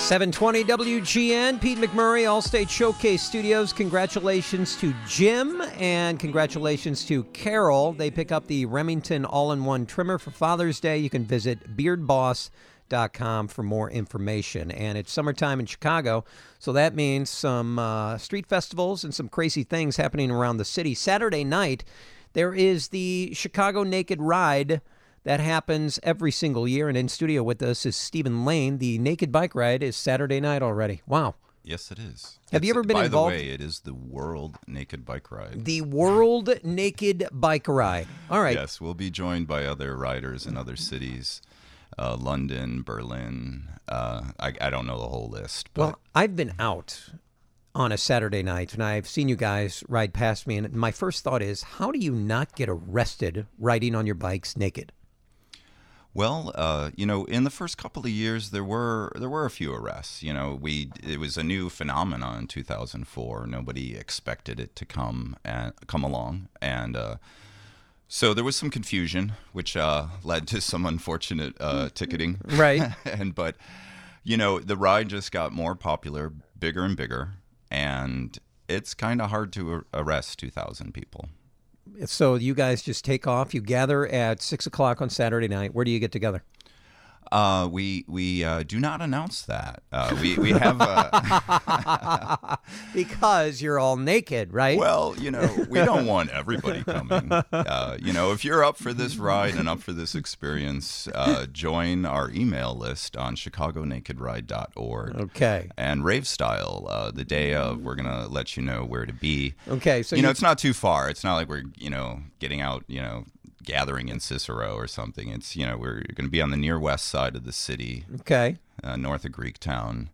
720 WGN, Pete McMurray, Allstate Showcase Studios. Congratulations to Jim and congratulations to Carol. They pick up the Remington All-in-One Trimmer for Father's Day. You can visit beardboss.com for more information. And it's summertime in Chicago, so that means some street festivals and some crazy things happening around the city. Saturday night, there is the Chicago Naked Ride. That happens every single year, and in studio with us is Stephen Lane. The Naked Bike Ride is Saturday night already. Wow. Yes, it is. Have you ever been involved? By the way, it is the World Naked Bike Ride. The World Naked Bike Ride. All right. Yes, we'll be joined by other riders in other cities, London, Berlin. I don't know the whole list. But... Well, I've been out on a Saturday night, and I've seen you guys ride past me, and my first thought is, how do you not get arrested riding on your bikes naked? Well, in the first couple of years, there were a few arrests. It was a new phenomenon in 2004. Nobody expected it to come along, and so there was some confusion, which led to some unfortunate ticketing. Right. But the ride just got more popular, bigger and bigger, and it's kind of hard to arrest 2,000 people. So you guys just take off. You gather at 6 o'clock on Saturday night. Where do you get together? We do not announce that. We have because you're all naked, right? Well, we don't want everybody coming. If you're up for this ride and up for this experience, join our email list on chicagonakedride.org. Okay. And Rave Style, the day of, we're gonna let you know where to be. Okay. So it's not too far. It's not like we're getting out gathering in Cicero or something. It's we're going to be on the near west side of the city. Okay. North of Greektown.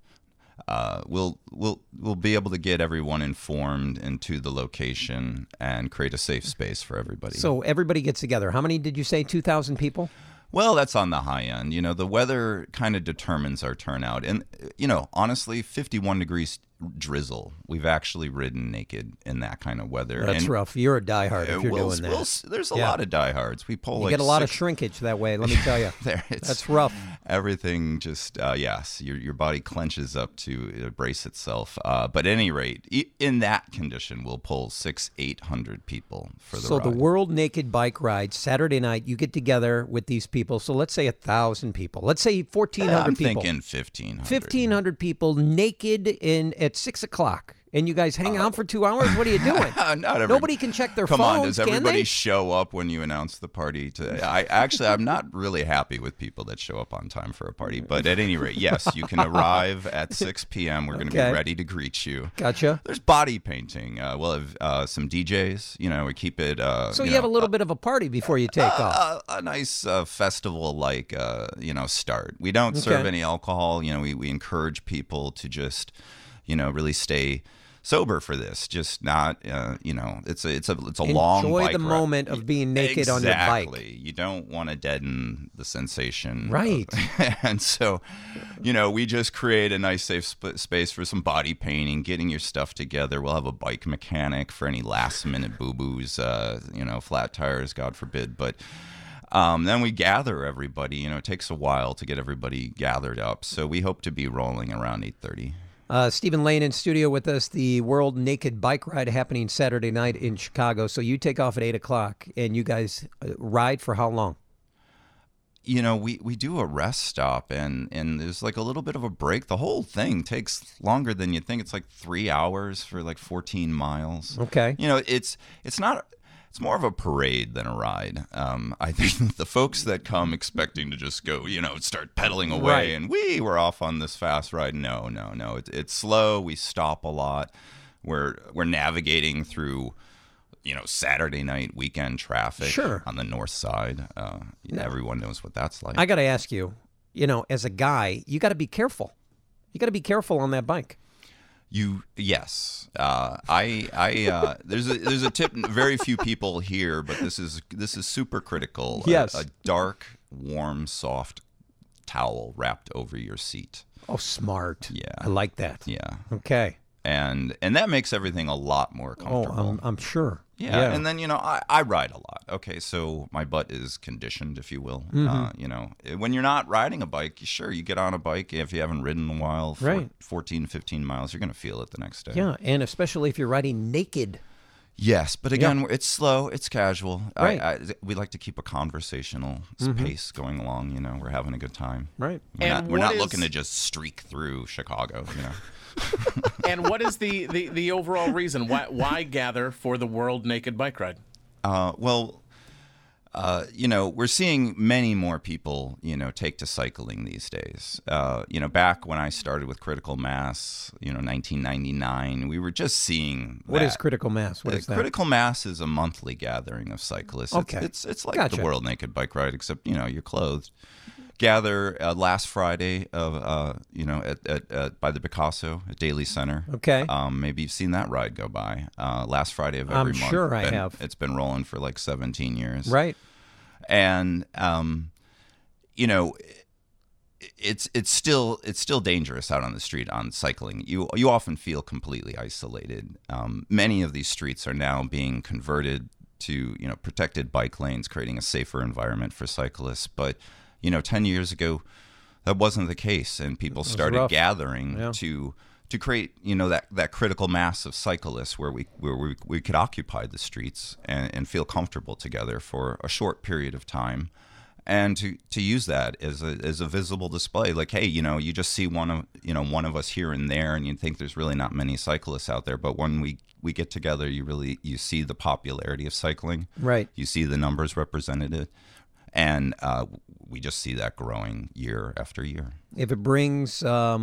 We'll be able to get everyone informed into the location and create a safe space for everybody. So everybody gets together. How many did you say? 2,000 people? Well, that's on the high end. The weather kind of determines our turnout. And, honestly, 51 degrees drizzle. We've actually ridden naked in that kind of weather. That's rough. You're a diehard if you're doing that. There's a lot of diehards. We pull you get a lot of shrinkage that way, let me tell you. That's rough. Everything just, yes, your body clenches up to brace itself. But at any rate, in that condition, we'll pull 800 people for the ride. So the World Naked Bike Ride, Saturday night, you get together with these people. So let's say 1,000 people. Let's say 1,400 people. I'm thinking 1,500. 1,500 people naked at 6 o'clock. And you guys hang out for 2 hours? What are you doing? Nobody can check their phones, Come on, does everybody they? show up when you announce the party? I'm not really happy with people that show up on time for a party. But at any rate, yes, you can arrive at 6 p.m. We're going to be ready to greet you. Gotcha. There's body painting. We'll have some DJs. We keep it... so you have a little bit of a party before you take off. A nice festival-like, start. We don't serve any alcohol. We encourage people to just, really stay... sober for this, just not, it's a long bike Enjoy the moment of being naked on your bike. Exactly. You don't want to deaden the sensation. Right. And so, we just create a nice safe space for some body painting, getting your stuff together. We'll have a bike mechanic for any last minute boo-boos, flat tires, God forbid. But then we gather everybody. It takes a while to get everybody gathered up. So we hope to be rolling around 8:30. Stephen Lane in studio with us, the World Naked Bike Ride happening Saturday night in Chicago. So you take off at 8 o'clock, and you guys ride for how long? We do a rest stop, and there's like a little bit of a break. The whole thing takes longer than you think. It's like 3 hours for like 14 miles. Okay. It's not... It's more of a parade than a ride. I think the folks that come expecting to just go, start pedaling away and we're off on this fast ride. No. It's slow. We stop a lot. We're navigating through, Saturday night weekend traffic on the north side. Everyone knows what that's like. I got to ask you, as a guy, you got to be careful. You got to be careful on that bike. Yes. There's a tip. Very few people here, but this is super critical. Yes. A dark, warm, soft towel wrapped over your seat. Oh, smart. Yeah. I like that. Yeah. Okay. and that makes everything a lot more comfortable. I'm sure. Yeah, and then I ride a lot. Okay, so my butt is conditioned, if you will. When you're not riding a bike, sure, you get on a bike if you haven't ridden in a while, 14, 15 miles, you're going to feel it the next day. Yeah, and especially if you're riding naked. Yes, but again, it's slow, it's casual. Right. We like to keep a conversational pace going along. We're having a good time. Right. We're not looking to just streak through Chicago. And what is the overall reason? Why gather for the World Naked Bike Ride? We're seeing many more people, take to cycling these days. Back when I started with Critical Mass, 1999, we were just seeing that. What is Critical Mass? What is that? Critical Mass is a monthly gathering of cyclists. Okay. It's like the World Naked Bike Ride, except, you're clothed. Gather last Friday of by the Picasso at Daly Center. Okay. Maybe you've seen that ride go by. Last Friday of every month. I'm sure I have. It's been rolling for like 17 years. Right. And it's still dangerous out on the street on cycling. You often feel completely isolated. Many of these streets are now being converted to protected bike lanes, creating a safer environment for cyclists. But 10 years ago, that wasn't the case, and people started gathering to create that critical mass of cyclists where we could occupy the streets and feel comfortable together for a short period of time, and to use that as a visible display. Like, hey, you just see one of us here and there, and you think there's really not many cyclists out there, but when we get together, you see the popularity of cycling. Right. You see the numbers represented. And we just see that growing year after year. If it brings,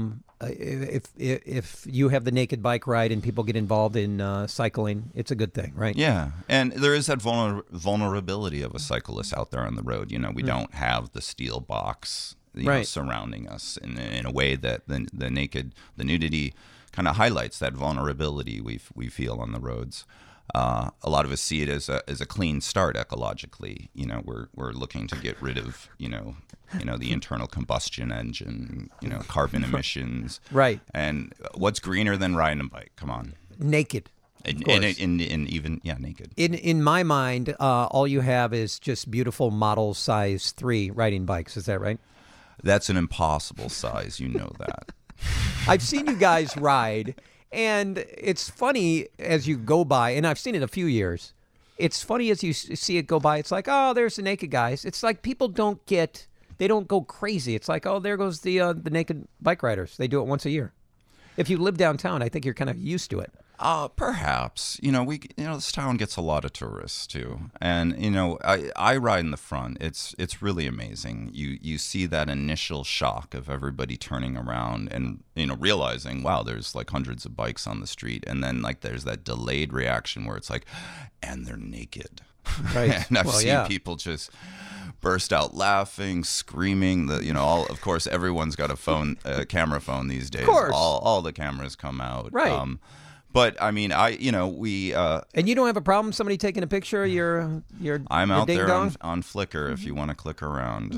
if you have the naked bike ride and people get involved in cycling, it's a good thing, right? Yeah, and there is that vulnerability of a cyclist out there on the road. We don't have the steel box surrounding us in a way that the nudity kind of highlights that vulnerability we feel on the roads. A lot of us see it as a clean start ecologically. We're looking to get rid of the internal combustion engine, carbon emissions. Right. And what's greener than riding a bike? Come on. Naked. And even naked. In my mind, all you have is just beautiful model size 3 riding bikes. Is that right? That's an impossible size. You know that. I've seen you guys ride. And it's funny as you go by, and I've seen it a few years. It's funny as you see it go by. It's like, oh, there's the naked guys. It's like people don't go crazy. It's like, oh, there goes the naked bike riders. They do it once a year. If you live downtown, I think you're kind of used to it. Perhaps. This town gets a lot of tourists too, and I ride in the front. It's really amazing. You see that initial shock of everybody turning around and realizing, wow, there's like hundreds of bikes on the street, and then like there's that delayed reaction where it's like, and they're naked. Right. And I've seen people just burst out laughing, screaming. Of course, everyone's got a camera phone these days. Of course. All the cameras come out. Right. But I mean, we. And you don't have a problem somebody taking a picture of your I'm out there ding-dong? on Flickr if you want to click around.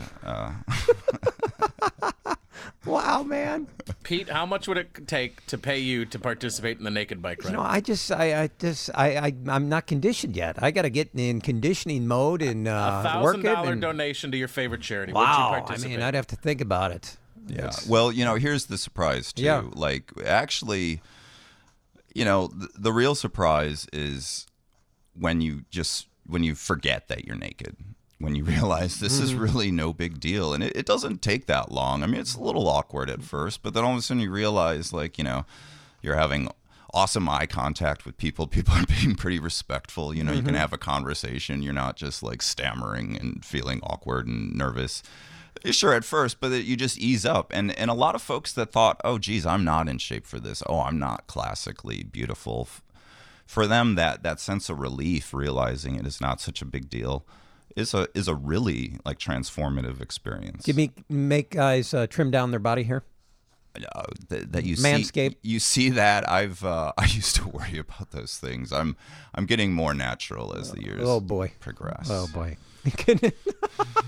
Wow, man. Pete, how much would it take to pay you to participate in the naked bike ride? I'm not conditioned yet. I got to get in conditioning mode and work it. $1,000 donation to your favorite charity. Wow. Would you participate? I mean, I'd have to think about it. Yeah. Well, here's the surprise too. Yeah. Like, actually, the real surprise is when you forget that you're naked. When you realize this is really no big deal. And it doesn't take that long. I mean, it's a little awkward at first, but then all of a sudden you realize, like, you're having awesome eye contact with people. People are being pretty respectful. You can have a conversation. You're not just like stammering and feeling awkward and nervous. Sure, at first, but you just ease up. And a lot of folks that thought, oh, geez, I'm not in shape for this. Oh, I'm not classically beautiful. For them, that sense of relief, realizing it is not such a big deal, is a really like transformative experience. Make guys trim down their body hair? That you Manscaped. See, you see that I used to worry about those things. I'm getting more natural as the years progress. Oh boy.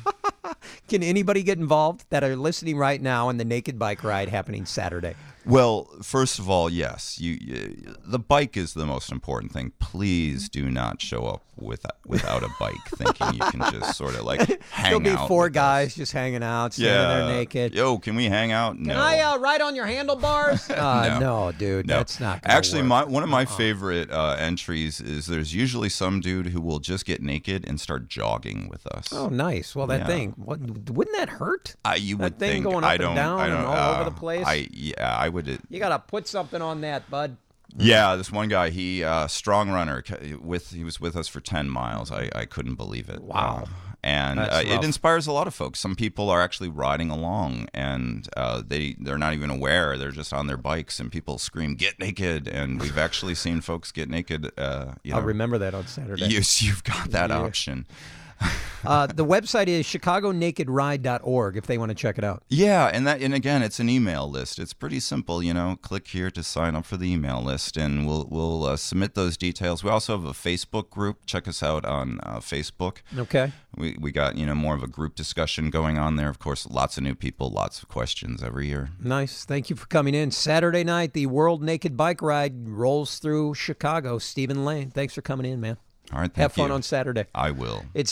Can anybody get involved that are listening right now in the Naked Bike Ride happening Saturday? Well, first of all, yes, the bike is the most important thing. Please do not show up without a bike thinking you can just sort of like hang out. There'll be four guys just hanging out, standing there naked. Yo, can we hang out? No. Can I ride on your handlebars? No, dude, No. that's not gonna Actually, work. one of my favorite entries is there's usually some dude who will just get naked and start jogging with us. Oh, nice. Well, that Yeah. thing, wouldn't that hurt? You That would thing think going up I and don't, down I don't, and all over the place? I would. You got to put something on that, bud. Yeah, this one guy, he strong runner. He was with us for 10 miles. I couldn't believe it. Wow. And That's it rough. inspires a lot of folks. Some people are actually riding along, and they're not even aware. They're just on their bikes, and people scream, "Get naked!" And we've actually seen folks get naked. I'll remember that on Saturday. You've got that option. The website is chicagonakedride.org if they want to check it out. Yeah, and again, it's an email list. It's pretty simple, Click here to sign up for the email list, and we'll submit those details. We also have a Facebook group. Check us out on Facebook. Okay. We got more of a group discussion going on there. Of course, lots of new people, lots of questions every year. Nice. Thank you for coming in. Saturday night, the World Naked Bike Ride rolls through Chicago. Stephen Lane, thanks for coming in, man. All right, Have fun you. on Saturday. I will. It's